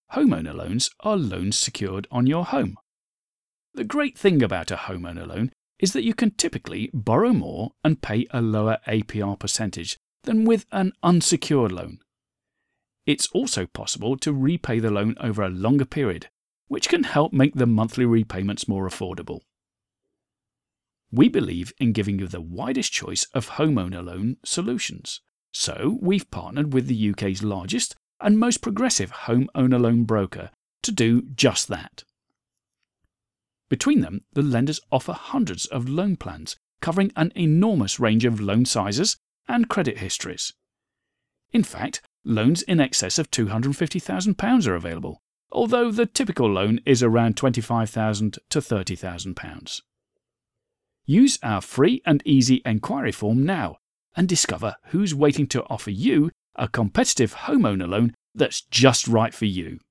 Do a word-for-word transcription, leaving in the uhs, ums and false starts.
homeowner loans are loans secured on your home. The great thing about a homeowner loan is that you can typically borrow more and pay a lower A P R percentage than with an unsecured loan. It's also possible to repay the loan over a longer period, which can help make the monthly repayments more affordable. We believe in giving you the widest choice of homeowner loan solutions, so we've partnered with the U K's largest and most progressive homeowner loan broker to do just that. Between them, the lenders offer hundreds of loan plans covering an enormous range of loan sizes and credit histories. In fact, loans in excess of two hundred fifty thousand pounds are available, although the typical loan is around twenty-five thousand pounds to thirty thousand pounds. Use our free and easy enquiry form now and discover who's waiting to offer you a competitive homeowner loan that's just right for you.